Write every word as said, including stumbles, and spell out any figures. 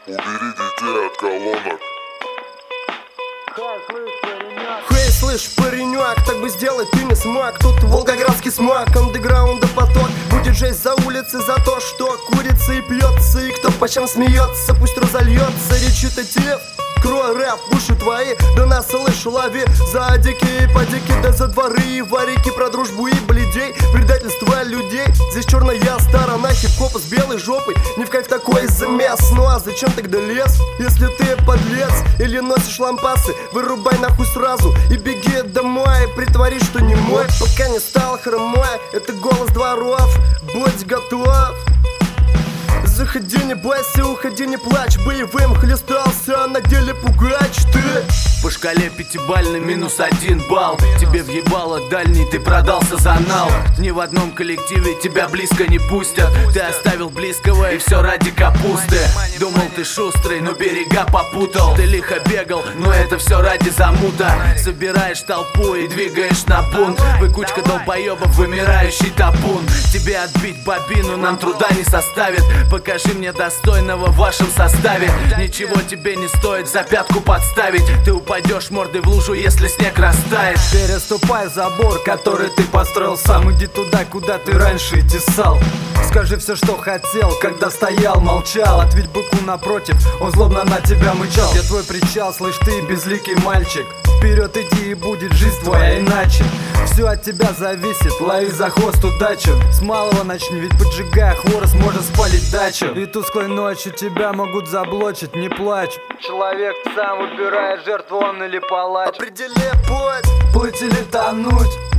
Убери детей от колонок. Хей, слышь, паренек, так бы сделать ты не смог. Тут волгоградский смог, андеграунда поток. Будет жесть за улицы за то, что курица и пьется. И кто по чем смеется, пусть разольется речитатив. Крой рэп, уши твои, да нас слышу, лови за дикие подики, да за дворы и варики, про дружбу и бледей, предательство людей. Здесь черная сторона хип-хопа с белой жопой, не в кайф такой замес. Ну а зачем тогда лес, если ты подлец или носишь лампасы? Вырубай нахуй сразу и беги домой, притворись, что не мой, пока не стал хромой. Это голос дворов, будь готов. Заходи, не бойся, уходи, не плачь. Боевым хлестался, а на деле пугач ты. По шкале пятибалльный минус один балл. Тебе въебало дальний, ты продался за нал. Ни в одном коллективе тебя близко не пустят. Ты оставил близкого и все ради капусты. Думал ты шустрый, но берега попутал. Ты лихо бегал, но это все ради замута. Собираешь толпу и двигаешь на бунт. Вы кучка долбоебов, вымирающий табун. Тебе отбить бобину нам труда не составит. Покажи мне достойного в вашем составе. Ничего тебе не стоит за пятку подставить. Ты упадешь мордой в лужу, если снег растает. Переступай забор, который ты построил сам. Иди туда, куда ты раньше тесал. Скажи все, что хотел, когда стоял, молчал. Ответь быку напротив, он злобно на тебя мычал. Где твой причал, слышь ты, безликий мальчик? Вперед иди, и будет жизнь твоя иначе. Все от тебя зависит, лови за хвост удачу. С малого начни, ведь поджигая хворост может спалить дачу. И тусклой ночью тебя могут заблочить, не плачь. Человек сам выбирает, жертву он или палач. Определи путь, плыть или тонуть.